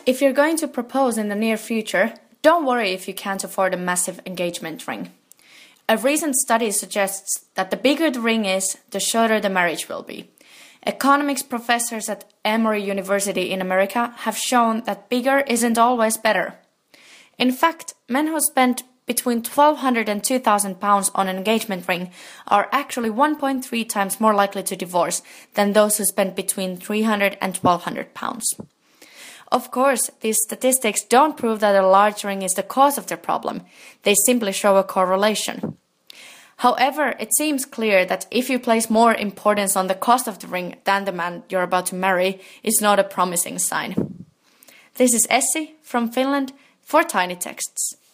If you're going to propose in the near future, don't worry if you can't afford a massive engagement ring. A recent study suggests that the bigger the ring is, the shorter the marriage will be. Economics professors at Emory University in America have shown that bigger isn't always better. In fact, men who spend between £1,200 and £2,000 on an engagement ring are actually 1.3 times more likely to divorce than those who spend between £300 and £1,200. Of course, these statistics don't prove that a large ring is the cause of the problem. They simply show a correlation. However, it seems clear that if you place more importance on the cost of the ring than the man you're about to marry, it's not a promising sign. This is Essi from Finland for Tiny Texts.